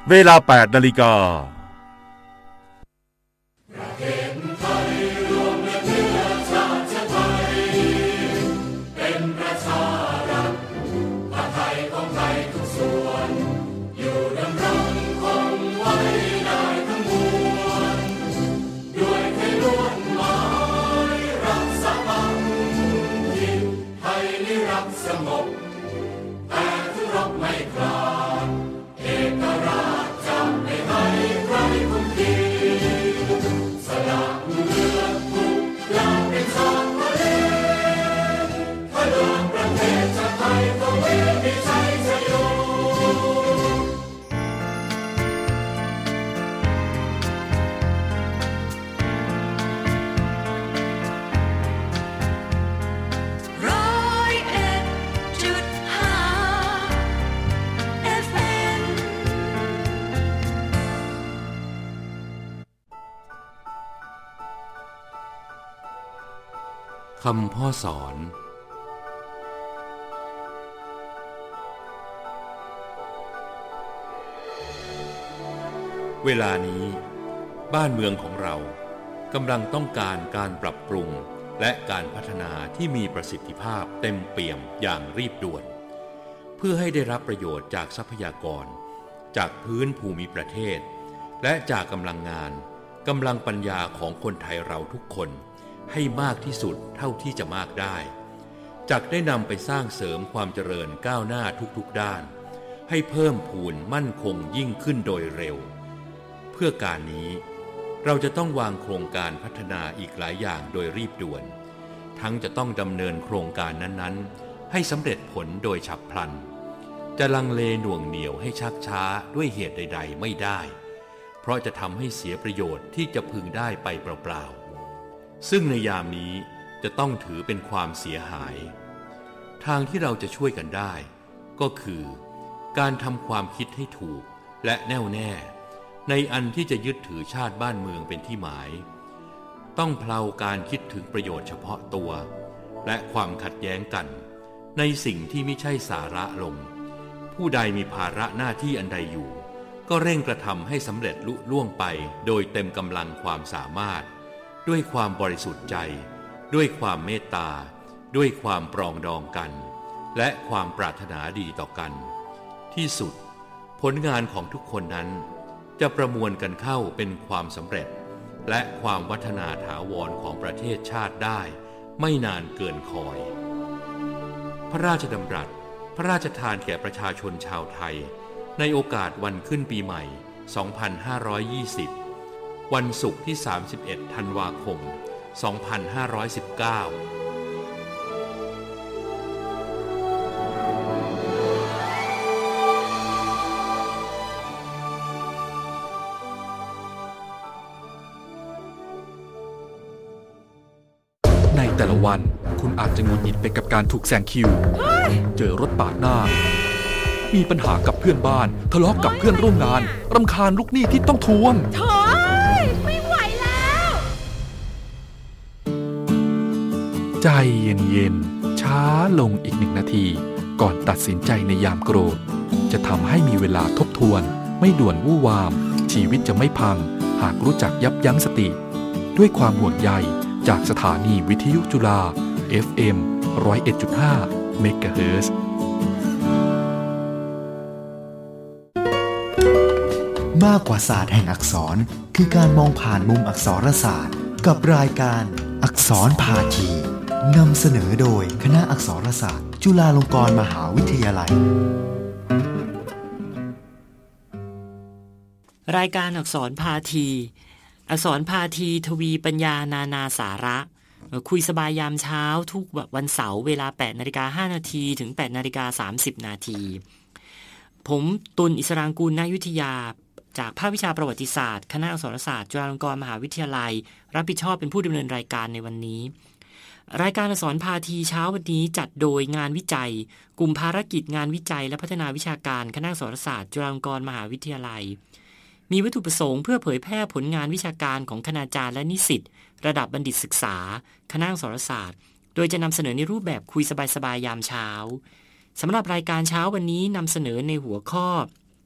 เวลา 8:00 น.คำพ่อสอนเวลานี้บ้านเมืองของเรากำลังต้องการการปรับปรุงและการพัฒนาที่มีประสิทธิภาพเต็มเปี่ยมอย่างรีบด่วนเพื่อให้ได้รับประโยชน์จากทรัพยากรจากพื้นภูมิประเทศและจากกำลังงานกำลังปัญญาของคนไทยเราทุกคนให้มากที่สุดเท่าที่จะมากได้จักได้นำไปสร้างเสริมความเจริญก้าวหน้าทุกๆด้านให้เพิ่มพูนมั่นคงยิ่งขึ้นโดยเร็วเพื่อการนี้เราจะต้องวางโครงการพัฒนาอีกหลายอย่างโดยรีบด่วนทั้งจะต้องดำเนินโครงการนั้นๆให้สำเร็จผลโดยฉับพลันจะลังเลหน่วงเหนี่ยวให้ชักช้าด้วยเหตุใดๆไม่ได้เพราะจะทำให้เสียประโยชน์ที่จะพึงได้ไปเปล่าๆซึ่งในยามนี้จะต้องถือเป็นความเสียหายทางที่เราจะช่วยกันได้ก็คือการทำความคิดให้ถูกและแน่วแน่ในอันที่จะยึดถือชาติบ้านเมืองเป็นที่หมายต้องเพลาการคิดถึงประโยชน์เฉพาะตัวและความขัดแย้งกันในสิ่งที่ไม่ใช่สาระลงผู้ใดมีภาระหน้าที่อันใดอยู่ก็เร่งกระทำให้สำเร็จลุล่วงไปโดยเต็มกำลังความสามารถด้วยความบริสุทธิ์ใจด้วยความเมตตาด้วยความปรองดองกันและความปรารถนาดีต่อกันที่สุดผลงานของทุกคนนั้นจะประมวลกันเข้าเป็นความสำเร็จและความวัฒนาถาวรของประเทศชาติได้ไม่นานเกินคอยพระราชดำรัสพระราชทานแก่ประชาชนชาวไทยในโอกาสวันขึ้นปีใหม่ 2520วันศุกร์ที่ 31 ธันวาคม 2519 ในแต่ละวันคุณอาจจะหงุดหงิดไปกับการถูกแซงคิวเจอรถปาดหน้ามีปัญหากับเพื่อนบ้านทะเลาะกับเพื่อนร่วมงานรำคาญลูกหนี้ที่ต้องทวงใจเย็นๆช้าลงอีก1 นาทีก่อนตัดสินใจในยามโกรธจะทำให้มีเวลาทบทวนไม่ด่วนวู่วามชีวิตจะไม่พังหากรู้จักยับยั้งสติด้วยความห่วงใยจากสถานีวิทยุจุฬา FM 101.5 เมกะเฮิรตซ์มากกว่าศาสตร์แห่งอักษรคือการมองผ่านมุมอักษรศาสตร์กับรายการอักษรพาทีนำเสนอโดยคณะอักษรศาสตร์จุฬาลงกรณ์มหาวิทยาลัยรายการอักษรพาทีอักษรพาทีทวีปัญญานานาสาระคุยสบายยามเช้าทุกวันเสาร์เวลา 8:05 น.ถึง 8:30 น.ผมตุลอิสรางกูลนายุทธยาจากภาควิชาประวัติศาสตร์คณะอักษรศาสตร์จุฬาลงกรณ์มหาวิทยาลัยรับผิดชอบเป็นผู้ดำเนินรายการในวันนี้รายการอักษรพาทีเช้าวันนี้จัดโดยงานวิจัยกลุ่มภารกิจงานวิจัยและพัฒนาวิชาการคณะอักษรศาสตร์จุฬาลงกรณ์มหาวิทยาลัยมีวัตถุประสงค์เพื่อเผยแพร่ผลงานวิชาการของคณาจารย์และนิสิตระดับบัณฑิตศึกษาคณะอักษรศาสตร์โดยจะนำเสนอในรูปแบบคุยสบายๆยามเช้าสำหรับรายการเช้าวันนี้นำเสนอในหัวข้อ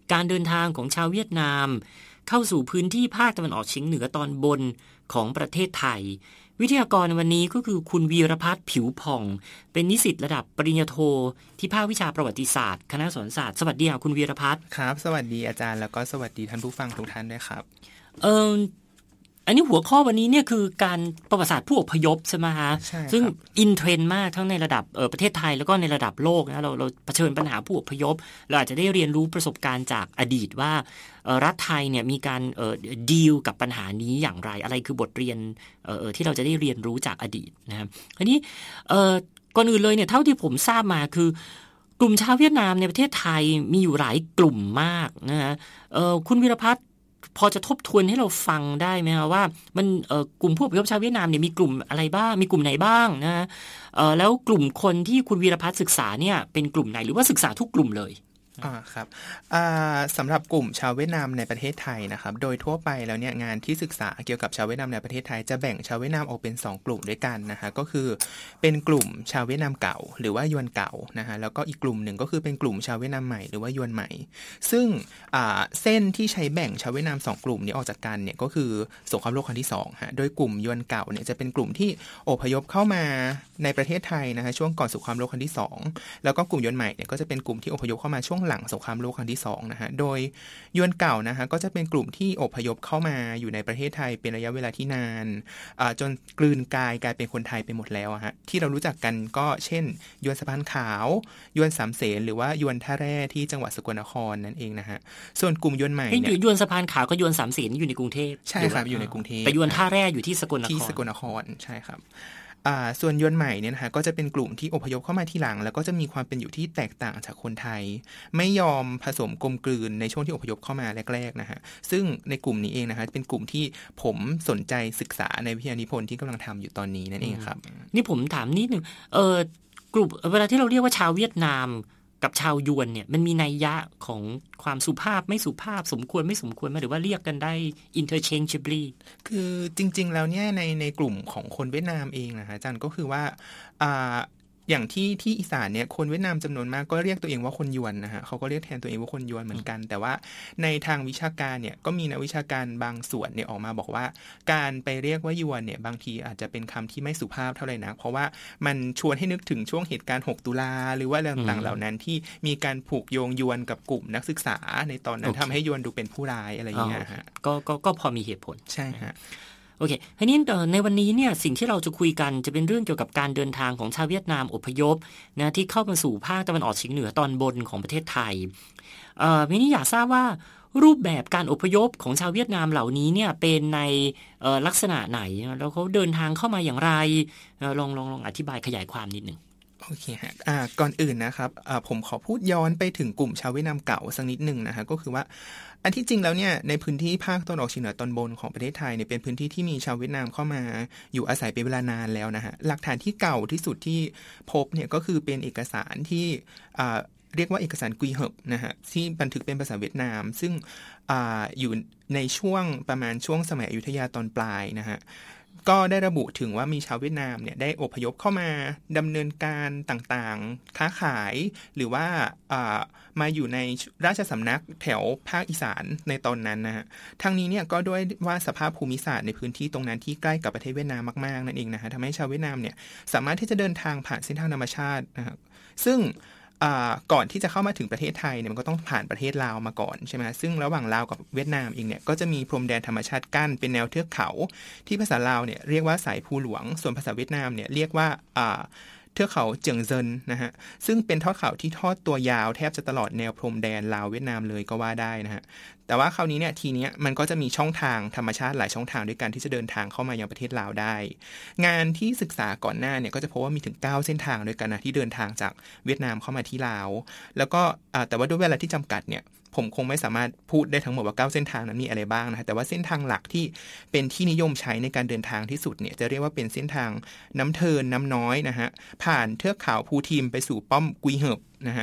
การเดินทางของชาวเวียดนามเข้าสู่พื้นที่ภาคตะวันออกเฉียงเหนือตอนบนของประเทศไทยวิทยากรวันนี้ก็คือคุณวีรพัฒน์ผิวผ่องเป็นนิสิตระดับปริญญาโทที่ภาควิชาประวัติศาสตร์คณะอักษรศาสตร์สวัสดีค่ะคุณวีรพัฒน์ครับสวัสดีอาจารย์แล้วก็สวัสดีท่านผู้ฟังทุกท่านด้วยครับอันนี้หัวข้อวันนี้เนี่ยคือการประวัติศาสตร์ผู้อพยพใช่ไหมคะซึ่งอินเทรนด์มากทั้งในระดับประเทศไทยแล้วก็ในระดับโลกนะเราเผชิญปัญหาผู้อพยพเราอาจจะได้เรียนรู้ประสบการณ์จากอดีตว่ารัฐไทยเนี่ยมีการดีลกับปัญหานี้อย่างไรอะไรคือบทเรียนที่เราจะได้เรียนรู้จากอดีตนะครับอันนี้ก่อนอื่นเลยเนี่ยเท่าที่ผมทราบมาคือกลุ่มชาวเวียดนามในประเทศไทยมีอยู่หลายกลุ่มมากนะฮะคุณวีรพัฒน์พอจะทบทวนให้เราฟังได้ไหมคะว่ามันกลุ่มผู้อพยพชาวเวียดนามเนี่ยมีกลุ่มอะไรบ้างมีกลุ่มไหนบ้างนะแล้วกลุ่มคนที่คุณวีรพัฒน์ศึกษาเนี่ยเป็นกลุ่มไหนหรือว่าศึกษาทุกกลุ่มเลยครับสำหรับกลุ่มชาวเวียดนามในประเทศไทยนะครับโดยทั่วไปแล้วเนี่ยงานที่ศึกษาเกี่ยวกับชาวเวียดนามในประเทศไทยจะแบ่งชาวเวียดนามออกเป็น2กลุ่มด้วยกันนะฮะก็คือเป็นกลุ่มชาวเวียดนามเก่าหรือว่ายวนเก่านะฮะแล้วก็อีกกลุ่มหนึ่งก็คือเป็นกลุ่มชาวเวียดนามใหม่หรือว่ายวนใหม่ซึ่งเส้นที่ใช้แบ่งชาวเวียดนาม2กลุ่มนี้ออกจากกันเนี่ยก็คือสงครามโลกครั้งที่2ฮะโดยกลุ่มยวนเก่าเนี่ยจะเป็นกลุ่มที่อพยพเข้ามาในประเทศไทยนะฮะช่วงก่อนสงครามโลกครั้งที่2แล้วก็กลุ่มยวนใหม่เนี่ยก็จะเป็นกลุ่มที่อพยพเข้ามาช่วงหลังสงครามโลกครั้งที่2นะฮะโดยยวนเก่านะฮะก็จะเป็นกลุ่มที่อพยพเข้ามาอยู่ในประเทศไทยเป็นระยะเวลาที่นานจนกลืนกลายเป็นคนไทยไปหมดแล้วฮะที่เรารู้จักกันก็เช่นยวนสะพานขาวยวนสามเสนหรือว่ายวนท่าแร่ที่จังหวัดสกลนครนั่นเองนะฮะส่วนกลุ่มยวนใหม่เนี่ยยวนสะพานขาวกับยวนสามเสนอยู่ในกรุงเทพใช่ครับอยู่ในกรุงเทพแต่ยวนท่าแร่อยู่ที่สกลนครใช่ครับส่วนยวนใหม่เนี่ยนะฮะก็จะเป็นกลุ่มที่อพยพเข้ามาทีหลังแล้วก็จะมีความเป็นอยู่ที่แตกต่างจากคนไทยไม่ยอมผสมกลมกลืนในช่วงที่อพยพเข้ามาแรกๆนะฮะซึ่งในกลุ่มนี้เองนะฮะเป็นกลุ่มที่ผมสนใจศึกษาในวิทยานิพนธ์ที่กำลังทำอยู่ตอนนี้นั่นเองครับนี่ผมถามนิดนึงกลุ่มเวลาที่เราเรียกว่าชาวเวียดนามกับชาวยวนเนี่ยมันมีนัยยะของความสุภาพไม่สุภาพสมควรไม่สมควรไหมหรือว่าเรียกกันได้ interchangeably คือจริงๆแล้วเนี่ยในกลุ่มของคนเวียดนามเองนะฮะอาจารย์ก็คือว่าอย่างที่อีสานเนี่ยคนเวียดนามจำนวนมากก็เรียกตัวเองว่าคนยวนนะฮะเขาก็เรียกแทนตัวเองว่าคนยวนเหมือนกันแต่ว่าในทางวิชาการเนี่ยก็มีนักวิชาการบางส่วนเนี่ยออกมาบอกว่าการไปเรียกว่ายวนเนี่ยบางทีอาจจะเป็นคำที่ไม่สุภาพเท่าไหร่นักเพราะว่ามันชวนให้นึกถึงช่วงเหตุการณ์6ตุลาหรือว่าอะไรต่างๆเหล่านั้นที่มีการผูกโยงยวนกับกลุ่มนักศึกษาในตอนนั้นทำให้ยวนดูเป็นผู้ร้ายอะไรอย่างเงี้ยฮะก็พอมีเหตุผลใช่ฮะโอเคทีนี้ในวันนี้เนี่ยสิ่งที่เราจะคุยกันจะเป็นเรื่องเกี่ยวกับการเดินทางของชาวเวียดนามอพยพนะที่เข้ามาสู่ภาคตะวันออกเฉียงเหนือตอนบนของประเทศไทยทีนี้อยากทราบว่ารูปแบบการอพยพของชาวเวียดนามเหล่านี้เนี่ยเป็นในลักษณะไหนแล้วเขาเดินทางเข้ามาอย่างไรลองอธิบายขยายความนิดนึงโอเคฮะก่อนอื่นนะครับผมขอพูดย้อนไปถึงกลุ่มชาวเวียดนามเก่าสักนิดนึงนะฮะก็คือว่าอันที่จริงแล้วเนี่ยในพื้นที่ภาคตะวันออกเฉียงเหนือตอนบนของประเทศไทยเนี่ยเป็นพื้นที่ที่มีชาวเวียดนามเข้ามาอยู่อาศัยเป็นเวลานานแล้วนะฮะหลักฐานที่เก่าที่สุดที่พบเนี่ยก็คือเป็นเอกสารที่เรียกว่าเอกสารกุยเหิบนะฮะที่บันทึกเป็นภาษาเวียดนามซึ่งอยู่ในช่วงประมาณช่วงสมัยอยุธยาตอนปลายนะฮะก็ได้ระบุถึงว่ามีชาวเวียดนามเนี่ยได้อพยพเข้ามาดำเนินการต่างๆค้าขายหรือว่ามาอยู่ในราชสำนักแถวภาคอีสานในตอนนั้นนะฮะทั้งนี้เนี่ยก็ด้วยว่าสภาพภูมิศาสตร์ในพื้นที่ตรงนั้นที่ใกล้กับประเทศเวียดนามมากๆนั่นเองนะฮะทำให้ชาวเวียดนามเนี่ยสามารถที่จะเดินทางผ่านเส้นทางธรรมชาตินะครับซึ่งก่อนที่จะเข้ามาถึงประเทศไทยเนี่ยมันก็ต้องผ่านประเทศลาวมาก่อนใช่ไหมซึ่งระหว่างลาวกับเวียดนามเองเนี่ยก็จะมีพรมแดนธรรมชาติกั้นเป็นแนวเทือกเขาที่ภาษาลาวเนี่ยเรียกว่าสายภูหลวงส่วนภาษาเวียดนามเนี่ยเรียกว่าเทือกเขาเจียงเซินนะฮะซึ่งเป็นทอดเขาที่ทอดตัวยาวแทบจะตลอดแนวพรมแดนลาวเวียดนามเลยก็ว่าได้นะฮะแต่ว่าคราวนี้เนี่ยทีเนี้ยมันก็จะมีช่องทางธรรมชาติหลายช่องทางด้วยกันที่จะเดินทางเข้ามายังประเทศลาวได้งานที่ศึกษาก่อนหน้าเนี่ยก็จะพบว่ามีถึง9เส้นทางด้วยกันนะที่เดินทางจากเวียดนามเข้ามาที่ลาวแล้วก็แต่ว่าด้วยเวลาที่จำกัดเนี่ยผมคงไม่สามารถพูดได้ทั้งหมดว่า9เส้นทางนั้นมีอะไรบ้างนะแต่ว่าเส้นทางหลักที่เป็นที่นิยมใช้ในการเดินทางที่สุดเนี่ยจะเรียกว่าเป็นเส้นทางน้ำเทินน้ำน้อยนะฮะผ่านเทือกเขาภูทีมไปสู่ป้อมกุยเหิบนะฮะ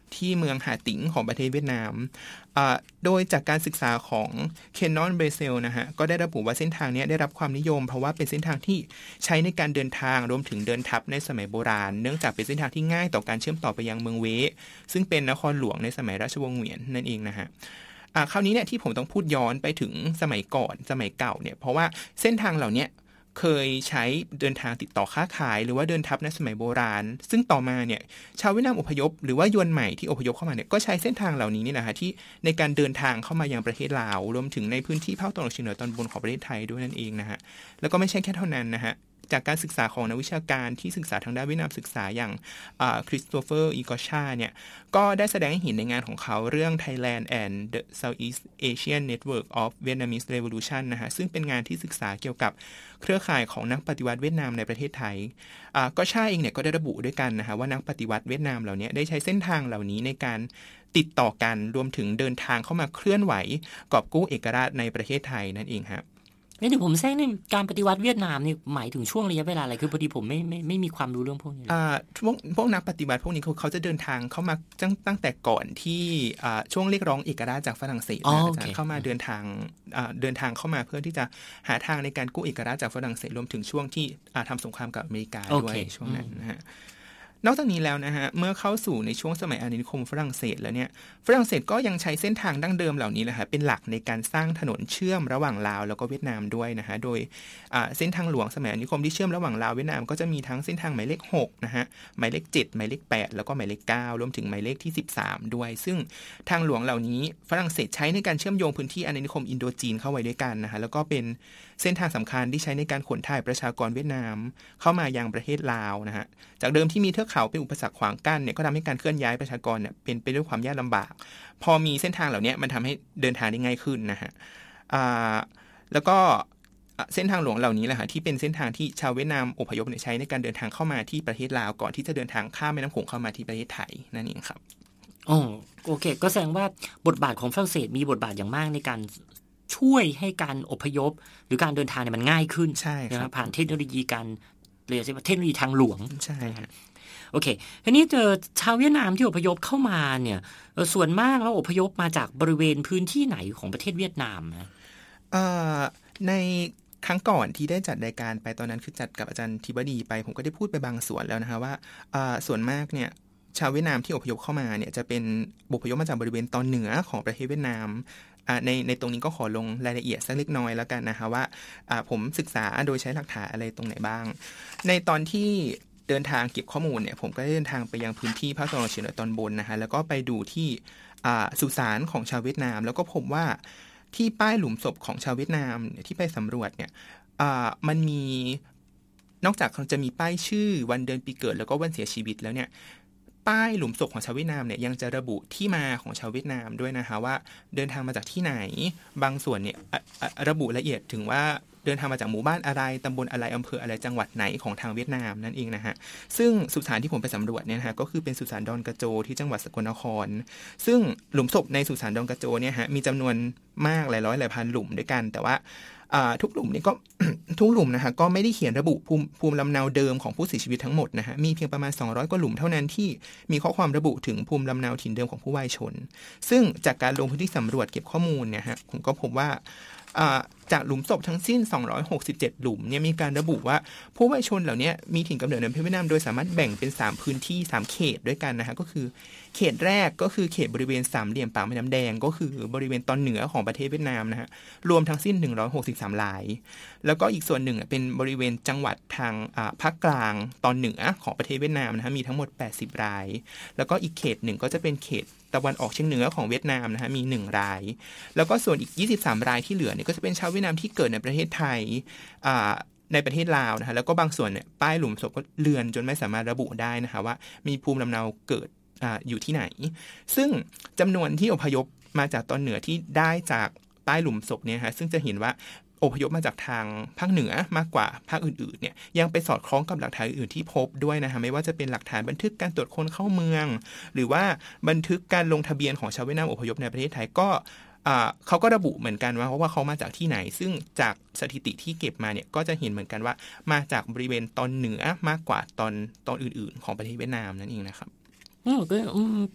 ที่เมืองหาติงของประเทศเวียดนามโดยจากการศึกษาของเคนนอนเบเซลนะฮะก็ได้ระบุว่าเส้นทางนี้ได้รับความนิยมเพราะว่าเป็นเส้นทางที่ใช้ในการเดินทางรวมถึงเดินทัพในสมัยโบราณเนื่องจากเป็นเส้นทางที่ง่ายต่อการเชื่อมต่อไปยังเมืองเวซึ่งเป็นนครหลวงในสมัยราชวงศ์เหวียนนั่นเองนะฮะคราวนี้เนี่ยที่ผมต้องพูดย้อนไปถึงสมัยก่อนสมัยเก่าเนี่ยเพราะว่าเส้นทางเหล่านี้เคยใช้เดินทางติดต่อค้าขายหรือว่าเดินทัพในสมัยโบราณซึ่งต่อมาเนี่ยชาวเวียดนามอพยพหรือว่ายวนใหม่ที่อพยพเข้ามาเนี่ยก็ใช้เส้นทางเหล่านี้นี่แหละฮะที่ในการเดินทางเข้ามายังประเทศลาวรวมถึงในพื้นที่ภาคตะวันออกเฉียงเหนือตอนบนของประเทศไทยด้วยนั่นเองนะฮะแล้วก็ไม่ใช่แค่เท่านั้นนะฮะจากการศึกษาของนักวิชาการที่ศึกษาทางด้านเวียดนามศึกษาอย่างคริสโตเฟอร์อีกอชาเนี่ยก็ได้แสดงให้เห็นในงานของเขาเรื่อง Thailand and the Southeast Asian Network of Vietnamese Revolution นะฮะซึ่งเป็นงานที่ศึกษาเกี่ยวกับเครือข่ายของนักปฏิวัติเวียดนามในประเทศไทยก็ชาเองเนี่ยก็ได้ระบุด้วยกันนะฮะว่านักปฏิวัติเวียดนามเหล่านี้ได้ใช้เส้นทางเหล่านี้ในการติดต่อกันรวมถึงเดินทางเข้ามาเคลื่อนไหวกอบกู้เอกราชในประเทศไทยนั่นเองครับนี่เดี๋ยวผมแทรกในการปฏิวัติเวียดนามนี่หมายถึงช่วงระยะเวลาอะไรคือพอดีผมไม่มีความรู้เรื่องพวกนี้พวกนักปฏิวัติพวกนี้เขาจะเดินทางเข้ามาตั้งแต่ก่อนที่ช่วงเรียกร้องเอกราชจากฝรั่งเศสนะเข้ามาเดินทางเข้ามาเพื่อที่จะหาทางในการกู้เอกราชจากฝรั่งเศสรวมถึงช่วงที่ทำสงครามกับอเมริกาด้วยช่วงนั้นนะฮะนอกจากนี้แล้วนะฮะเมื่อเข้าสู่ในช่วงสมัยอาณานิคมฝรั่งเศสแล้วเนี่ยฝรั่งเศสก็ยังใช้เส้นทางดั้งเดิมเหล่านี้แหละฮะเป็นหลักในการสร้างถนนเชื่อมระหว่างลาวแล้วก็เวียดนามด้วยนะฮะโดยเส้นทางหลวงสมัยอาณานิคมที่เชื่อมระหว่างลาวเวียดนามก็จะมีทั้งเส้นทางหมายเลข6นะฮะหมายเลข7หมายเลข8แล้วก็หมายเลข9รวมถึงหมายเลขที่13ด้วยซึ่งทางหลวงเหล่านี้ฝรั่งเศสใช้ในการเชื่อมโยงพื้นที่อาณานิคมอินโดจีนเข้าไว้ด้วยกันนะฮะแล้วก็เป็นเส้นทางสำคัญที่ใช้ในการขนถ่ายประชากรเวียดนามเข้ามายังประเทศลาวนะฮะจากเดิมที่มีเทือกเขาเป็นอุปสรรคขวางกั้นเนี่ยก็ทำให้การเคลื่อนย้ายประชากรเนี่ยเป็นไปด้วยความยากลำบากพอมีเส้นทางเหล่านี้มันทำให้เดินทางได้ง่ายขึ้นนะฮะแล้วก็เส้นทางหลวงเหล่านี้แหละฮะที่เป็นเส้นทางที่ชาวเวียดนามอพยพใช้ในการเดินทางเข้ามาที่ประเทศลาวก่อนที่จะเดินทางข้ามแม่น้ำโขงเข้ามาที่ประเทศไทยนั่นเองครับโอเคก็แสดงว่าบทบาทของฝรั่งเศสมีบทบาทอย่างมากในการช่วยให้การอพยพหรือการเดินทางเนี่ยมันง่ายขึ้นใช่ครับผ่านเทคโนโลยีการเรียกว่าเทคโนโลยีทางหลวงใช่ครับโอเคทีนี้เจอชาวเวียดนามที่อพยพเข้ามาเนี่ยส่วนมากแล้วอพยพมาจากบริเวณพื้นที่ไหนของประเทศเวียดนามนะในครั้งก่อนที่ได้จัดรายการไปตอนนั้นคือจัดกับอาจารย์ธิบดีไปผมก็ได้พูดไปบางส่วนแล้วนะฮะว่าส่วนมากเนี่ยชาวเวียดนามที่อพยพเข้ามาเนี่ยจะเป็นอพยพมาจากบริเวณตอนเหนือของประเทศเวียดนามในตรงนี้ก็ขอลงรายละเอียดสักเล็กน้อยแล้วกันนะคะว่าผมศึกษาโดยใช้หลักฐานอะไรตรงไหนบ้างในตอนที่เดินทางเก็บข้อมูลเนี่ยผมก็ได้เดินทางไปยังพื้นที่ภาคตะวันออกเฉียงเหนือตอนบนนะคะแล้วก็ไปดูที่สุสานของชาวเวียดนามแล้วก็พบว่าที่ป้ายหลุมศพของชาวเวียดนามที่ไปสำรวจเนี่ยมันมีนอกจากจะมีป้ายชื่อวันเดือนปีเกิดแล้วก็วันเสียชีวิตแล้วเนี่ยป้ายหลุมศพของชาวเวียดนามเนี่ยยังจะระบุที่มาของชาวเวียดนามด้วยนะคะว่าเดินทางมาจากที่ไหนบางส่วนเนี่ยระบุละเอียดถึงว่าเดินทางมาจากหมู่บ้านอะไรตำบลอะไรอำเภออะไรจังหวัดไหนของทางเวียดนามนั่นเองนะฮะซึ่งสุสานที่ผมไปสำรวจเนี่ยนะฮะก็คือเป็นสุสานดอนกระโจที่จังหวัดสกลนครซึ่งหลุมศพในสุสานดอนกระโจเนี่ยฮะมีจำนวนมากหลายร้อยหลายพันหลุมด้วยกันแต่ว่าทุกหลุมนี่ก็ ทุกหลุมนะฮะก็ไม่ได้เขียนระบุภูมิลำเนาเดิมของผู้เสียชีวิตทั้งหมดนะฮะมีเพียงประมาณ200กว่าหลุมเท่านั้นที่มีข้อความระบุถึงภูมิลำเนาถิ่นเดิมของผู้วายชนซึ่งจากการลงพื้นที่สำรวจเก็บข้อมูลเนี่ยฮะผมก็พบว่าจากหลุมศพทั้งสิ้น267หลุมเนี่ยมีการระบุว่าผู้วายชนเหล่านี้มีถิ่นกำเนิดในประเทศเวียดนามโดยสามารถแบ่งเป็น3พื้นที่3เขตด้วยกันนะฮะก็คือเขตแรกก็คือเขตบริเวณสามเหลี่ยมปากแม่น้ำแดงก็คือบริเวณตอนเหนือของประเทศเวียดนามนะฮะรวมทั้งสิ้น163รายแล้วก็อีกส่วนหนึ่งเป็นบริเวณจังหวัดทางภาคกลางตอนเหนือของประเทศเวียดนามนะฮะมีทั้งหมด80รายแล้วก็อีกเขตหนึ่งก็จะเป็นเขตตะวันออกเฉียงเหนือของเวียดนามนะฮะมี1รายแล้วก็ส่วนอีก23รายที่เหลือเนี่ยก็จะเป็นชาวเวียดนามที่เกิดในประเทศไทยในประเทศลาวนะฮะแล้วก็บางส่วนเนี่ยป้ายหลุมศพก็เลือนจนไม่สามารถระบุได้นะคะว่ามีภูมิลำเนาเกิดอยู่ที่ไหนซึ่งจำนวนที่อพยพมาจากตอนเหนือที่ได้จากป้ายหลุมศพเนี่ยฮะซึ่งจะเห็นว่าอพยพมาจากทางภาคเหนือมากกว่าภาคอื่นๆเนี่ยยังไปสอดคล้องกับหลักฐานอื่นที่พบด้วยนะฮะไม่ว่าจะเป็นหลักฐานบันทึกการตรวจคนเข้าเมืองหรือว่าบันทึกการลงทะเบียนของชาวเวียดนามอพยพในประเทศไทยก็เขาก็ระบุเหมือนกันว่าเขามาจากที่ไหนซึ่งจากสถิติที่เก็บมาเนี่ยก็จะเห็นเหมือนกันว่ามาจากบริเวณตอนเหนือมากกว่าตอนอื่นๆของประเทศเวียดนามนั่นเองนะครับก็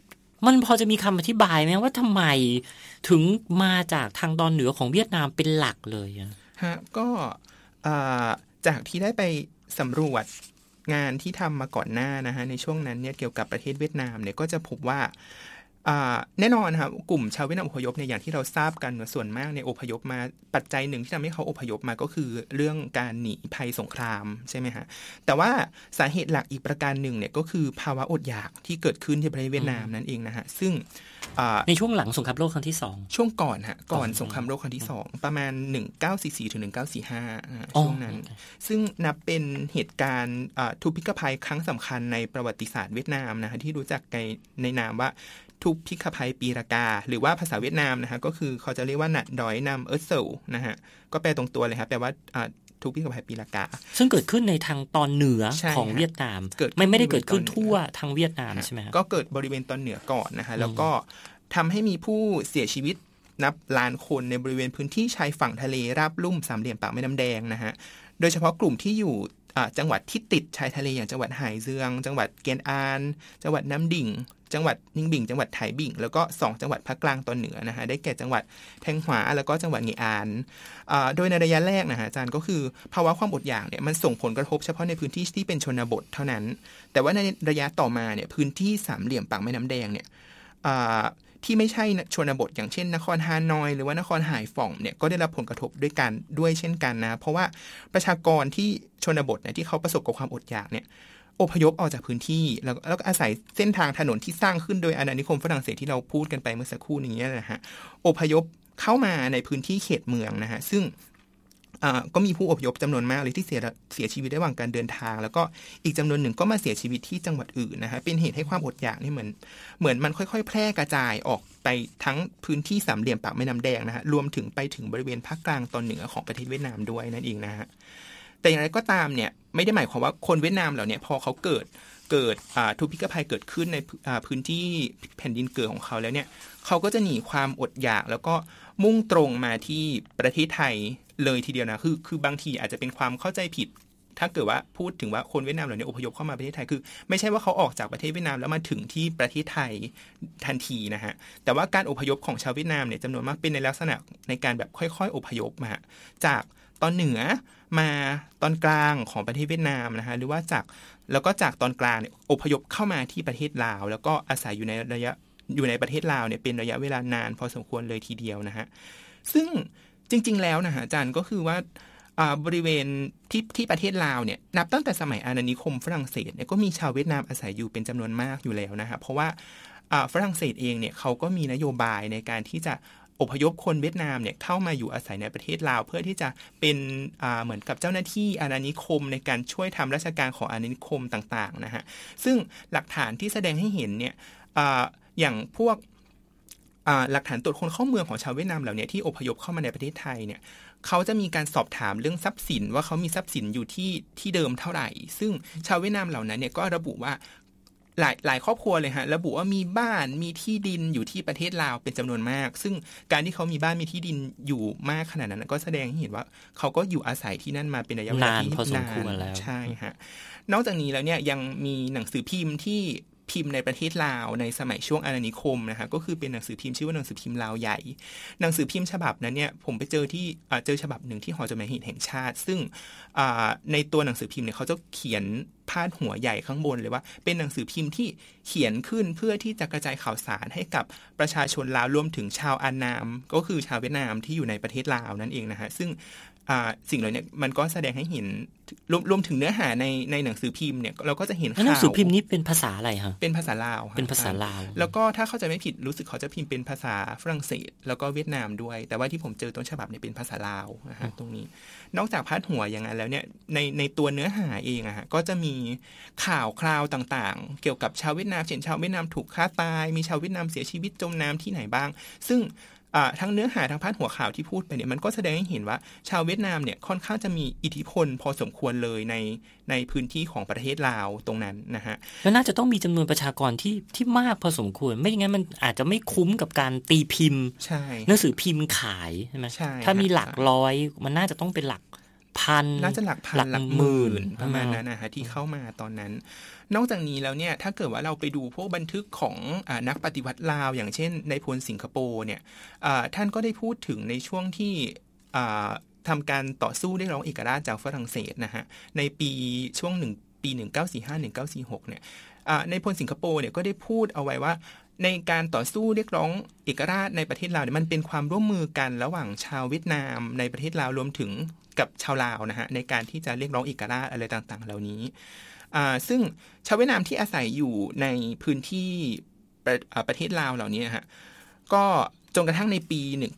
มันพอจะมีคำอธิบายไหมว่าทำไมถึงมาจากทางตอนเหนือของเวียดนามเป็นหลักเลยฮะก็จากที่ได้ไปสำรวจงานที่ทำมาก่อนหน้านะฮะในช่วงนั้นเนี่ยเกี่ยวกับประเทศเวียดนามเนี่ยก็จะพบว่าแน่นอนครับกลุ่มชาวเวียดนามอพยพเนี่ยอย่างที่เราทราบกันส่วนมากเนี่ยอพยพมาปัจจัยหนึ่งที่ทำให้เขาอพยพมาก็คือเรื่องการหนีภัยสงครามใช่ไหมฮะแต่ว่าสาเหตุหลักอีกประการหนึ่งเนี่ยก็คือภาวะอดอยากที่เกิดขึ้นที่ประเทศเวียดนามนั่นเองนะฮะซึ่งในช่วงหลังสงครามโลกครั้งที่2 ช่วงก่อนฮะก่อนสงครามโลกครั้งที่2ประมาณ1944ถึง1945ช่วงนั้นซึ่งนับเป็นเหตุการณ์ทุพพิฆภัยครั้งสำคัญในประวัติศาสตร์เวียดนามนะฮะที่รู้จักในนามว่าทุพพิฆภัยปีรากาหรือว่าภาษาเวียดนามนะฮะก็คือเขาจะเรียกว่านัดดอยนำเอิร์ธเซลนะฮะก็แปลตรงตัวเลยครับแปลว่าทุพพิฆภัยปีรากาซึ่งเกิดขึ้นในทางตอนเหนือของเวียดนามไม่ได้เกิดขึ้นทั่วทางเวียดนามใช่ไหมครับก็เกิดบริเวณตอนเหนือก่อนนะฮะแล้วก็ทำให้มีผู้เสียชีวิตนับล้านคนในบริเวณพื้นที่ชายฝั่งทะเลราบลุ่มสามเหลี่ยมปากแม่น้ำแดงนะฮะโดยเฉพาะกลุ่มที่อยู่จังหวัดที่ติดชายทะเลอย่างจังหวัดไหเจืองจังหวัดเกียนอานจังหวัดน้ำดิ่งจังหวัดนิ่งบิ่งจังหวัดไถบิ่งแล้วก็2จังหวัดภาคกลางตอนเหนือนะฮะได้แก่จังหวัดแทงหวาแล้วก็จังหวัดเงียอานโดยในระยะแรกนะฮะอาจารย์ก็คือภาวะความอดอยากเนี่ยมันส่งผลกระทบเฉพาะในพื้นที่ที่เป็นชนบทเท่านั้นแต่ว่าในระยะต่อมาเนี่ยพื้นที่สามเหลี่ยมปากแม่น้ำแดงเนี่ยที่ไม่ใช่ชนบทอย่างเช่นนครฮานอยหรือว่านครไหฝ่องเนี่ยก็ได้รับผลกระทบด้วยเช่นกันนะเพราะว่าประชากรที่ชนบทเนี่ยที่เขาประสบกับความอดอยากเนี่ยอพยพออกจากพื้นที่แล้วก็อาศัยเส้นทางถนนที่สร้างขึ้นโดยอาณานิคมฝรั่งเศสที่เราพูดกันไปเมื่อสักครู่นี้นะฮะอพยพเข้ามาในพื้นที่เขตเมืองนะฮะซึ่งก็มีผู้อพยพจำนวนมากเลยที่เสียชีวิตระหว่างการเดินทางแล้วก็อีกจำนวนหนึ่งก็มาเสียชีวิตที่จังหวัดอื่นนะฮะเป็นเหตุให้ความอดอยากนี่เหมือนมันค่อยๆแพร่กระจายออกไปทั้งพื้นที่สามเหลี่ยมปากแม่น้ำแดงนะฮะรวมถึงไปถึงบริเวณภาคกลางตอนเหนือของประเทศเวียดนามด้วยนั่นเองนะฮะแต่อย่างไรก็ตามเนี่ยไม่ได้หมายความว่าคนเวียดนามเหล่านี้พอเขาเกิดทุพพิฆภัยเกิดขึ้นในพื้นที่แผ่นดินเกิดของเขาแล้วเนี่ยเขาก็จะหนีความอดอยากแล้วก็มุ่งตรงมาที่ประเทศไทยเลยทีเดียวนะคือบางทีอาจจะเป็นความเข้าใจผิดถ้าเกิดว่าพูดถึงว่าคนเวียดนามเหล่านี้อพยพเข้ามาประเทศไทยคือไม่ใช่ว่าเขาออกจากประเทศเวียดนามแล้วมาถึงที่ประเทศไทยทันทีนะฮะแต่ว่าการอพยพของชาวเวียดนามเนี่ยจำนวนมากเป็นในลักษณะในการแบบค่อยๆอพยพมาจากตอนเหนือมาตอนกลางของประเทศเวียดนามนะฮะหรือว่าจากตอนกลางเนี่ยอพยพเข้ามาที่ประเทศลาวแล้วก็อาศัยอยู่ในประเทศลาวเนี่ยเป็นระยะเวลานานพอสมควรเลยทีเดียวนะฮะซึ่งจริงๆแล้วนะฮะอาจารย์ก็คือว่าบริเวณที่ประเทศลาวเนี่ยนับตั้งแต่สมัยอาณานิคมฝรั่งเศสเนี่ยก็มีชาวเวียดนามอาศัยอยู่เป็นจำนวนมากอยู่แล้วนะฮะเพราะว่าฝรั่งเศสเองเนี่ยเขาก็มีนโยบายในการที่จะอพยพคนเวียดนามเนี่ยเข้ามาอยู่อาศัยในประเทศลาวเพื่อที่จะเป็นเหมือนกับเจ้าหน้าที่อาณานิคมในการช่วยทำราชการของอาณานิคมต่างๆนะฮะซึ่งหลักฐานที่แสดงให้เห็นเนี่ยอย่างพวกหลักฐานตรวจคนเข้าเมืองของชาวเวียดนามเหล่านี้ที่อพยพเข้ามาในประเทศไทยเนี่ยเขาจะมีการสอบถามเรื่องทรัพย์สินว่าเขามีทรัพย์สินอยู่ที่เดิมเท่าไหร่ซึ่งชาวเวียดนามเหล่านั้นเนี่ยก็ระบุว่าหลายครอบครัวเลยฮะระบุว่ามีบ้านมีที่ดินอยู่ที่ประเทศลาวเป็นจำนวนมากซึ่งการที่เขามีบ้านมีที่ดินอยู่มากขนาดนั้นก็แสดงให้เห็นว่าเขาก็อยู่อาศัยที่นั่นมาเป็นระยะเวลาที่นานพอสมควรแล้วใช่ฮะนอกจากนี้แล้วเนี่ยยังมีหนังสือพิมพ์ที่พิมพ์ในประเทศลาวในสมัยช่วงอาณานิคมนะฮะก็คือเป็นหนังสือพิมพ์ชื่อว่าหนังสือพิมพ์ลาวใหญ่หนังสือพิมพ์ฉบับนั้นเนี่ยผมไปเจอฉบับหนึ่งที่หอจดหมายเหตุแห่งชาติซึ่งในตัวหนังสือพิมพ์เนี่ยเขาจะเขียนพาดหัวใหญ่ข้างบนเลยว่าเป็นหนังสือพิมพ์ที่เขียนขึ้นเพื่อที่จะกระจายข่าวสารให้กับประชาชนลาวรวมถึงชาวอานามก็คือชาวเวียดนามที่อยู่ในประเทศลาวนั่นเองนะฮะซึ่งสิ่งเหล่านี้มันก็แสดงให้เห็นรวมถึงเนื้อหาในหนังสือพิมพ์เนี่ยเราก็จะเห็นข่าวหนังสือพิมพ์นี้เป็นภาษาอะไรฮะเป็นภาษาลาวเป็นภาษาลาวแล้วก็ถ้าเข้าใจไม่ผิดรู้สึกเขาจะพิมพ์เป็นภาษาฝรั่งเศสแล้วก็เวียดนามด้วยแต่ว่าที่ผมเจอต้นฉบับเนี่ยเป็นภาษาลาวนะฮะตรงนี้นอกจากพาดหัวอย่างนั้นแล้วเนี่ยในตัวเนื้อหาเองอะฮะก็จะมีข่าวคราวต่างๆเกี่ยวกับชาวเวียดนามเช่นชาวเวียดนามถูกฆ่าตายมีชาวเวียดนามเสียชีวิตจมน้ำที่ไหนบ้างซึ่งทั้งเนื้อหาทั้งพาดหัวข่าวที่พูดไปเนี่ยมันก็แสดงให้เห็นว่าชาวเวียดนามเนี่ยค่อนข้างจะมีอิทธิพลพอสมควรเลยในพื้นที่ของประเทศลาวตรงนั้นนะฮะแล้วน่าจะต้องมีจำนวนประชากรที่มากพอสมควรไม่อย่างนั้นมันอาจจะไม่คุ้มกับการตีพิมพ์หนังสือพิมพ์ขายใช่ไหมถ้ามีหลักร้อยมันน่าจะต้องเป็นหลักพันน่าจะหลักพันหลักหมื่นประมาณนั้นนะฮะที่เข้ามาตอนนั้นนอกจากนี้แล้วเนี่ยถ้าเกิดว่าเราไปดูพวกบันทึกของนักปฏิวัติลาวอย่างเช่นนายพลสิงคโปร์เนี่ยท่านก็ได้พูดถึงในช่วงที่ทำการต่อสู้เรียกร้องเอกราชจากฝรั่งเศสนะฮะในปีช่วงปี1945-1946เนี่ยนายพลสิงคโปร์เนี่ยก็ได้พูดเอาไว้ว่าในการต่อสู้เรียกร้องเอกราชในประเทศลาวเนี่ยมันเป็นความร่วมมือกันระหว่างชาวเวียดนามในประเทศลาวรวมถึงกับชาวลาวนะฮะในการที่จะเรียกร้องเอกราชอะไรต่างๆเหล่านี้ซึ่งชาวเวียดนามที่อาศัยอยู่ในพื้นที่ประเทศลาวเหล่านี้ฮะก็จนกระทั่งในปี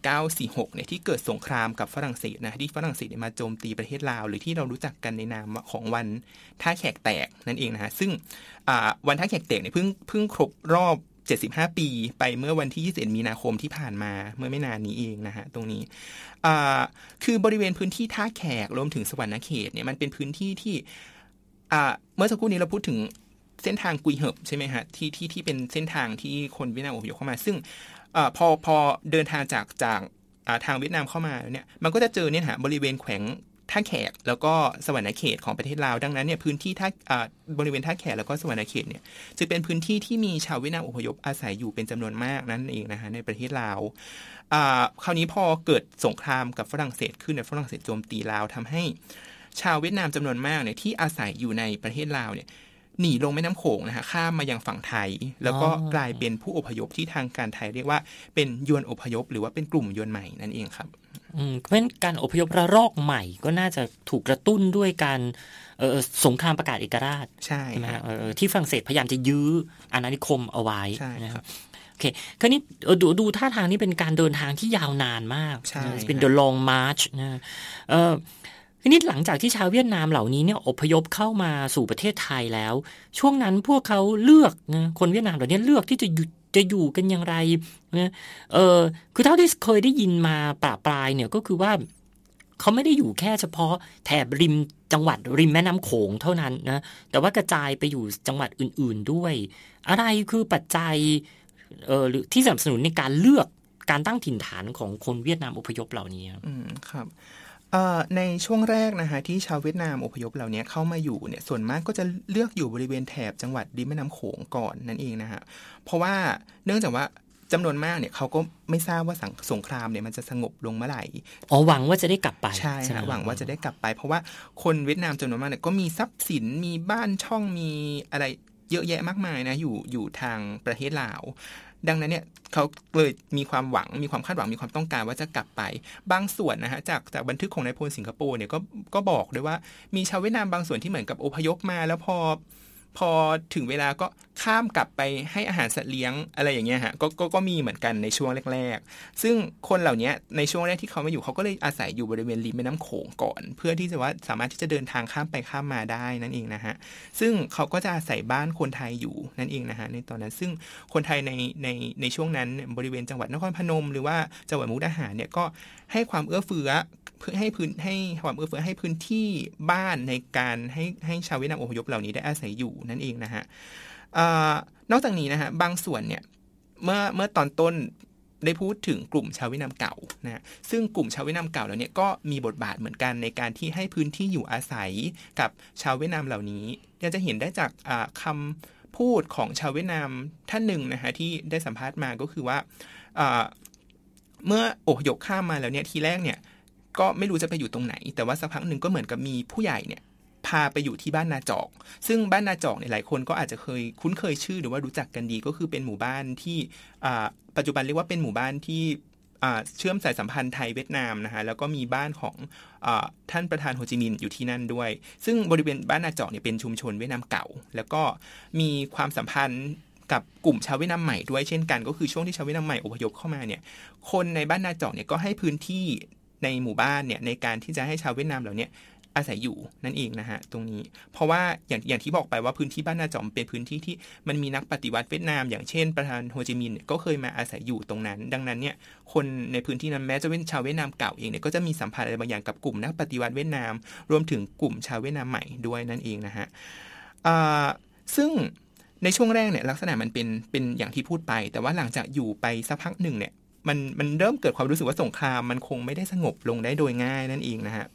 1946เนี่ยที่เกิดสงครามกับฝรั่งเศสนะที่ฝรั่งเศสมาโจมตีประเทศลาวหรือที่เรารู้จักกันในนามของวันท่าแขกแตกนั่นเองนะฮะซึ่งวันท่าแขกแตกเนี่ยเพิ่งครบรอบ75 ปีไปเมื่อวันที่21 มีนาคมที่ผ่านมาเมื่อไม่นานนี้เองนะฮะตรงนี้คือบริเวณพื้นที่ท่าแขกรวมถึงสวรรณเขตเนี่ยมันเป็นพื้นที่ที่เมื่อสักครู่นี้เราพูดถึงเส้นทางกุยเหิบใช่ไหมฮะที่เป็นเส้นทางที่คนเวียดนามอพยพเข้ามาซึ่งพอเดินทางจากทางเวียดนามเข้ามาเนี่ยมันก็จะเจอเนี่ยฮะบริเวณแขวงท่าแขกแล้วก็สวรรณเขตของประเทศลาวดังนั้นเนี่ยพื้นที่บริเวณท่าแขกแล้วก็สวรรณเขตเนี่ยจะเป็นพื้นที่ที่มีชาวเวียดนามอพยพอาศัยอยู่เป็นจำนวนมากนั่นเองนะฮะในประเทศลาวคราวนี้พอเกิดสงครามกับฝรั่งเศสขึ้นในฝรั่งเศสโจมตีลาวทำให้ชาวเวียดนามจำนวนมากเนี่ยที่อาศัยอยู่ในประเทศลาวเนี่ยหนีลงแม่น้ำโขงนะฮะข้ามมายังฝั่งไทยแล้วก็กลายเป็นผู้อพยพที่ทางการไทยเรียกว่าเป็นยวนอพยพหรือว่าเป็นกลุ่มยวนใหม่นั่นเองครับเพราะฉะนั้นการอพยพระลอกใหม่ก็น่าจะถูกกระตุ้นด้วยการสงครามประกาศเอกราชใช่ไหมที่ฝรั่งเศสพยายามจะยื้ออาณานิคมเอาไว้นะครับโอเคคราวนี้ดูท่าทางนี้เป็นการเดินทางที่ยาวนานมากเป็น The Long March นะทีนี้หลังจากที่ชาวเวียดนามเหล่านี้เนี่ยอพยพเข้ามาสู่ประเทศไทยแล้วช่วงนั้นพวกเขาเลือกนะคนเวียดนามเหล่านี้เลือกที่จะอยู่กันอย่างไรนะคือเท่าที่เคยได้ยินมาปราปรายเนี่ยก็คือว่าเขาไม่ได้อยู่แค่เฉพาะแถบริมจังหวัดริมแม่น้ำโขงเท่านั้นนะแต่ว่ากระจายไปอยู่จังหวัดอื่นๆด้วยอะไรคือปัจจัยหรือที่สนับสนุนในการเลือกการตั้งถิ่นฐานของคนเวียดนามอพยพเหล่านี้ครับในช่วงแรกนะฮะที่ชาวเวียดนามอพยพเหล่านี้เข้ามาอยู่เนี่ยส่วนมากก็จะเลือกอยู่บริเวณแถบจังหวัดริมแม่น้ำโขงก่อนนั่นเองนะฮะเพราะว่าเนื่องจากว่าจำนวนมากเนี่ยเขาก็ไม่ทราบว่าสงครามเนี่ยมันจะสงบลงเมื่อไหร่หวังว่าจะได้กลับไปใช่ฮะหวังว่าจะได้กลับไปเพราะว่าคนเวียดนามจำนวนมากเนี่ยก็มีทรัพย์สินมีบ้านช่องมีอะไรเยอะแยะมากมายนะอยู่ทางประเทศลาวดังนั้นเนี่ยเขาเลยมีความหวังมีความคาดหวังมีความต้องการว่าจะกลับไปบางส่วนนะฮะจากบันทึกของนายพลสิงคโปร์เนี่ยก็บอกด้วยว่ามีชาวเวียดนามบางส่วนที่เหมือนกับอพยพมาแล้วพอถึงเวลาก็ข้ามกลับไปให้อาหารสัตว์เลี้ยงอะไรอย่างเงี้ยฮะก็มีเหมือนกันในช่วงแรกๆซึ่งคนเหล่านี้ในช่วงแรกที่เขามาอยู่เขาก็เลยอาศัยอยู่บริเวณริมแม่น้ำโขงก่อนเพื่อที่จะว่าสามารถที่จะเดินทางข้ามไปข้ามมาได้นั่นเองนะฮะซึ่งเขาก็จะอาศัยบ้านคนไทยอยู่นั่นเองนะฮะในตอนนั้นซึ่งคนไทยในช่วงนั้นบริเวณจังหวัดนครพนมหรือว่าจังหวัดมุกดาหารเนี่ยก็ให้ความเอื้อเฟื้อให้ความเอื้อเฟื้อให้พื้นที่บ้านในการให้ชาวเวียดนามอพยพเหล่านี้ได้อาศัยอยู่นั่นเองนะฮะนอกจากนี้นะฮะบางส่วนเนี่ยเมื่อตอนต้นได้พูดถึงกลุ่มชาวเวียดนามเก่านะซึ่งกลุ่มชาวเวียดนามเก่าแล้วเนี่ยก็มีบทบาทเหมือนกันในการที่ให้พื้นที่อยู่อาศัยกับชาวเวียดนามเหล่านี้เราจะเห็นได้จากคำพูดของชาวเวียดนามท่านหนึ่งนะฮะที่ได้สัมภาษณ์มาก็คือว่าเมื่ออพยพข้ามมาแล้วเนี่ยทีแรกเนี่ยก็ไม่รู้จะไปอยู่ตรงไหนแต่ว่าสักพักหนึ่งก็เหมือนกับมีผู้ใหญ่เนี่ยพาไปอยู่ที่บ้านนาจอกซึ่งบ้านนาจอกเนี่ยหลายคนก็อาจจะเคยคุ้นเคยชื่อหรือว่ารู้จักกันดีก็คือเป็นหมู่บ้านที่ปัจจุบันเรียกว่าเป็นหมู่บ้านที่เชื่อมสายสัมพันธ์ไทยเวียดนามนะฮะแล้วก็มีบ้านของท่านประธานโฮจิมินห์อยู่ที่นั่นด้วยซึ่งบริเวณบ้านนาจอกเนี่ยเป็นชุมชนเวียดนามเก่าแล้วก็มีความสัมพันธ์กับกลุ่มชาวเวียดนามใหม่ด้วยเช่นกันก็คือช่วงที่ชาวเวียดนามใหม่อพยพเข้ามาเนี่ยคนในบ้านนาจอกเนี่ยก็ให้พื้นที่ในหมู่บ้านเนี่ยในการที่จะให้ชาวเวียดนามเหล่านี้อาศัยอยู่นั่นเองนะฮะตรงนี้เพราะว่าอย่างที่บอกไปว่าพื้นที่บ้านนาจอกเป็นพื้นที่ที่มันมีนักปฏิวัติเวียดนามอย่างเช่นประธานโฮจิมินห์ก็เคยมาอาศัยอยู่ตรงนั้นดังนั้นเนี่ยคนในพื้นที่นั้นแม้จะเป็นชาวเวียดนามเก่าเองเนี่ยก็จะมีสัมพันธ์อะไรบางอย่างกับกลุ่มนักปฏิวัติเวียดนามรวมถึงกลุ่มชาวเวียดนามใหม่ด้วยนั่นเองนะฮะซึ่งในช่วงแรกเนี่ยลักษณะมันเป็นอย่างที่พูดไปแต่ว่าหลังจากอยู่ไปสักพักหนึ่งเนี่ยมันเริ่มเกิดความรู้สึกว่าสงครามมันคงไม่ได้สงบลงได้โดยง่ายนั่นเองนะฮะ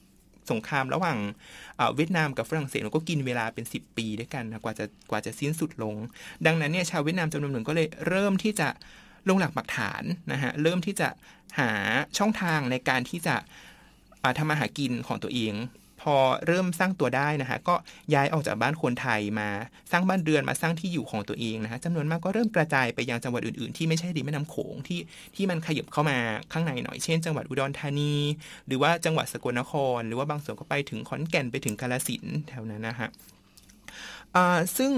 สงครามระหว่างเวียดนามกับฝรั่งเศสมันก็กินเวลาเป็น10 ปีด้วยกันนะกว่าจะสิ้นสุดลงดังนั้นเนี่ยชาวเวียดนามจำนวนหนึ่งก็เลยเริ่มที่จะลงหลักปักฐานนะฮะเริ่มที่จะหาช่องทางในการที่จะทำมาหากินของตัวเองพอเริ่มสร้างตัวได้นะฮะก็ย้ายออกจากบ้านคนไทยมาสร้างบ้านเรือนมาสร้างที่อยู่ของตัวเองนะฮะจำนวนมากก็เริ่มกระจายไปยังจังหวัดอื่นๆที่ไม่ใช่ริมแม่น้ำโขงที่มันขยับเข้ามาข้างในหน่อยเช่นจังหวัดอุดรธานีหรือว่าจังหวัดสกลนครหรือว่าบางส่วนก็ไปถึงขอนแก่นไปถึงกาฬสินธุ์แถวนั้นนะฮะซึ่ง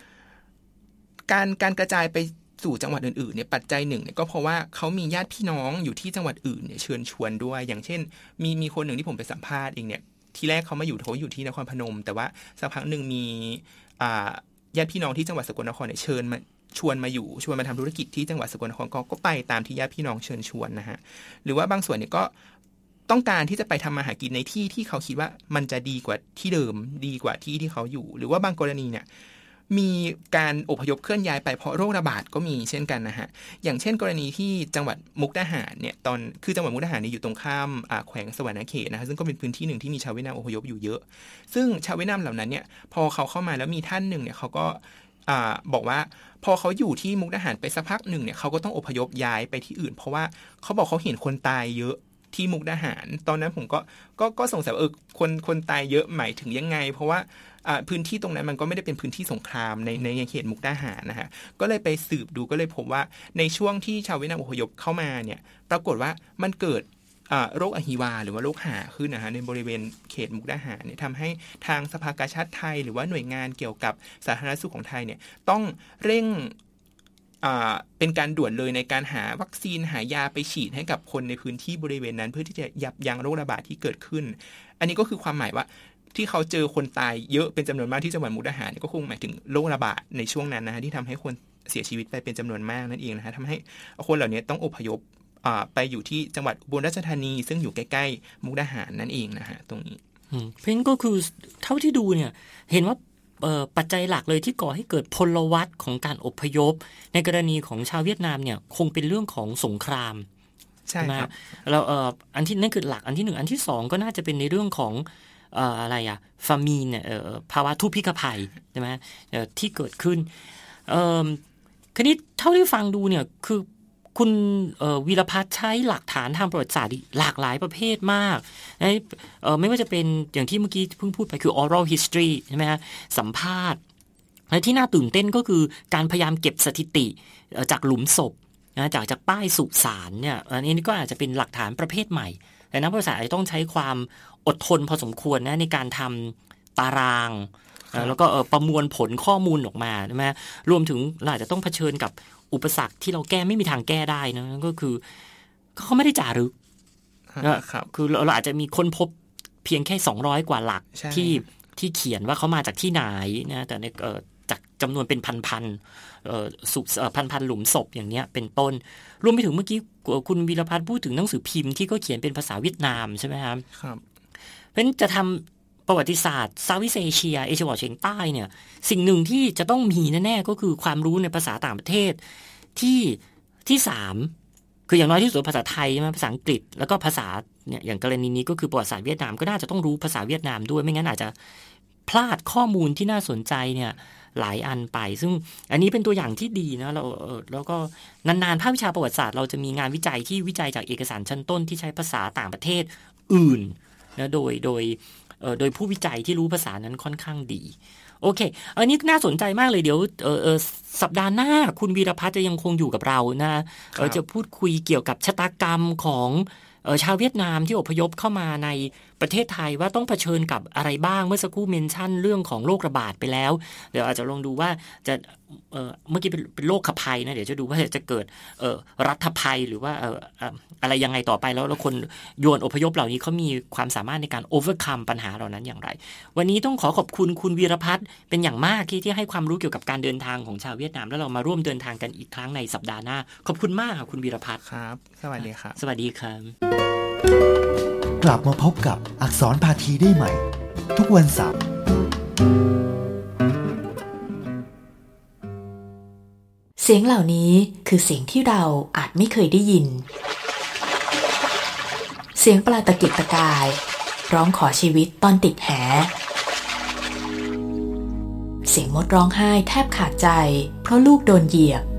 การกระจายไปสู่จังหวัดอื่นๆเนี่ยปัจจัยหนึ่งเนี่ยก็เพราะว่าเขามีญาติพี่น้องอยู่ที่จังหวัดอื่นเนี่ยเชิญชวนด้วยอย่างเช่นมีคนหนึ่งที่ผมไปสัมภาษณ์เองเนี่ยที่แรกเขาอยู่ที่นครพนมแต่ว่าสักพักหนึ่งมีญาติพี่น้องที่จังหวัดสกลนครเนี่ยชวนมาทำธุรกิจที่จังหวัดสกลนครก็ไปตามที่ญาติพี่น้องเชิญชวนนะฮะหรือว่าบางส่วนเนี่ยก็ต้องการที่จะไปทำมาหากินในที่เขาคิดว่ามันจะดีกว่าที่เดิมดีกว่าที่เขาอยู่หรือว่าบางกรณีเนี่ยมีการอพยพเคลื่อนย้ายไปเพราะโรคระบาดก็มีเช่นกันนะฮะอย่างเช่นกรณีที่จังหวัดมุกดาหารเนี่ยคือจังหวัดมุกดาหารเนี่ยอยู่ตรงข้ามแขวงสวรรณเขตนะฮะซึ่งก็เป็นพื้นที่หนึ่งที่มีชาวเวียดนามอพยพอยู่เยอะซึ่งชาวเวียดนามเหล่านั้นเนี่ยพอเขาเข้ามาแล้วมีท่านหนึ่งเนี่ยเขาก็บอกว่าพอเขาอยู่ที่มุกดาหารไปสักพักหนึ่งเนี่ยเขาก็ต้องอพยพย้ายไปที่อื่นเพราะว่าเขาบอกเขาเห็นคนตายเยอะที่มุกดาหารตอนนั้นผมก็สงสัยคนตายเยอะหมายถึงยังไงเพราะว่าพื้นที่ตรงนั้นมันก็ไม่ได้เป็นพื้นที่สงครามในเขตมุกดาหารนะฮะก็เลยไปสืบดูก็เลยพบว่าในช่วงที่ชาวเวียดนามอพยพเข้ามาเนี่ยปรากฏว่ามันเกิดโรคอหิวาหรือว่าโรคหาขึ้นนะฮะในบริเวณเขตมุกดาหารเนี่ยทำให้ทางสภากาชาดไทยหรือว่าหน่วยงานเกี่ยวกับสาธารณสุขของไทยเนี่ยต้องเร่งเป็นการด่วนเลยในการหาวัคซีนหายาไปฉีดให้กับคนในพื้นที่บริเวณนั้นเพื่อที่จะยับยั้งโรคระบาดที่เกิดขึ้นอันนี้ก็คือความหมายว่าที่เขาเจอคนตายเยอะเป็นจำนวนมากที่จังหวัดมุกดาหารก็คงหมายถึงโรคระบาดในช่วงนั้นนะฮะที่ทำให้คนเสียชีวิตไปเป็นจำนวนมากนั่นเองนะฮะทำให้คนเหล่านี้ต้องอพยพไปอยู่ที่จังหวัดอุบลราชธานีซึ่งอยู่ใกล้ๆมุกดาหารนั่นเองนะฮะตรงนี้เพราะฉะนั้นก็คือเท่าที่ดูเนี่ยเห็นว่าปัจจัยหลักเลยที่ก่อให้เกิดพลวัตของการอพยพในกรณีของชาวเวียดนามเนี่ยคงเป็นเรื่องของสงครามใช่ครับแล้วอันที่นั่นคือหลักอันที่1อันที่2ก็น่าจะเป็นในเรื่องของอะไรฟามีนเนี่ยภาวะทุพพิกภัยใช่ไหมที่เกิดขึ้นคราวนี้เท่าที่ฟังดูเนี่ยคือคุณวีรพัฒน์ใช้หลักฐานทางประวัติศาสตร์หลากหลายประเภทมากไม่ว่าจะเป็นอย่างที่เมื่อกี้เพิ่งพูดไปคือ oral history ใช่ไหมฮะสัมภาษณ์และที่น่าตื่นเต้นก็คือการพยายามเก็บสถิติจากหลุมศพนะจากป้ายสุสานเนี่ยอันนี้ก็อาจจะเป็นหลักฐานประเภทใหม่แต่นักประวัติศาสตร์อาจจะต้องใช้ความอดทนพอสมควรนะในการทำตารางแล้วก็ประมวลผลข้อมูลออกมาใช่ไหมรวมถึงเราอาจจะต้องเผชิญกับอุปสรรคที่เราแก้ไม่มีทางแก้ได้นะก็คือเขาไม่ได้จารึกคือเราอาจจะมีค้นพบเพียงแค่200กว่าหลักที่เขียนว่าเขามาจากที่ไหนนะแต่ในจากจำนวนเป็นพันหลุมศพอย่างเนี้ยเป็นต้นรวมไปถึงเมื่อกี้คุณวีรพัฒน์พูดถึงหนังสือพิมพ์ที่ก็เขียนเป็นภาษาเวียดนามใช่ไหมครับเพราะฉะนั้นจะทำประวัติศาสตร์เซาท์อีสต์เอเชียตะวันออกเฉียงใต้เนี่ยสิ่งหนึ่งที่จะต้องมีแน่ๆก็คือความรู้ในภาษาต่างประเทศที่3คืออย่างน้อยที่สุดภาษาไทยใช่ไหมภาษาอังกฤษแล้วก็ภาษาเนี่ยอย่างกรณีนี้ก็คือประวัติศาสตร์เวียดนามก็น่าจะต้องรู้ภาษาเวียดนามด้วยไม่งั้นอาจจะพลาดข้อมูลที่น่าสนใจเนี่ยหลายอันไปซึ่งอันนี้เป็นตัวอย่างที่ดีนะแล้วก็นานๆภาควิชาประวัติศาสตร์เราจะมีงานวิจัยที่วิจัยจากเอกสารชั้นต้นที่ใช้ภาษาต่างประเทศอื่นนะโดยผู้วิจัยที่รู้ภาษานั้นค่อนข้างดีโอเคอันนี้น่าสนใจมากเลยเดี๋ยวสัปดาห์หน้าคุณวีรพัฒน์จะยังคงอยู่กับเรานะจะพูดคุยเกี่ยวกับชะตากรรมของชาวเวียดนามที่อพยพเข้ามาในประเทศไทยว่าต้องเผชิญกับอะไรบ้างเมื่อสักครู่เมนชั่นเรื่องของโรคระบาดไปแล้วเดี๋ยวอาจจะลองดูว่าจะเมื่อกี้เป็นโรคภัยนะเดี๋ยวจะดูว่าจะเกิดรัฐภัยหรือว่าอะไรยังไงต่อไปแล้วคนโยนอพยพเหล่านี้เขามีความสามารถในการ overcome ปัญหาเหล่านั้นอย่างไรวันนี้ต้องขอบคุณคุณวีรพัฒน์เป็นอย่างมากที่ให้ความรู้เกี่ยวกับการเดินทางของชาวเวียดนามแล้วเรามาร่วมเดินทางกันอีกครั้งในสัปดาห์หน้าขอบคุณมากค่ะคุณวีรพัฒน์ครับสวัสดีครับสวัสดีครับกลับมาพบกับอักษรภาคีได้ใหม่ทุกวันเสาร์เสียงเหล่านี้คือเสียงที่เราอาจไม่เคยได้ยินเสียงปลาตะกิดตะกายร้องขอชีวิตตอนติดแหเสียงมดร้องไห้แทบขาดใจเพราะลูกโดนเหยียบ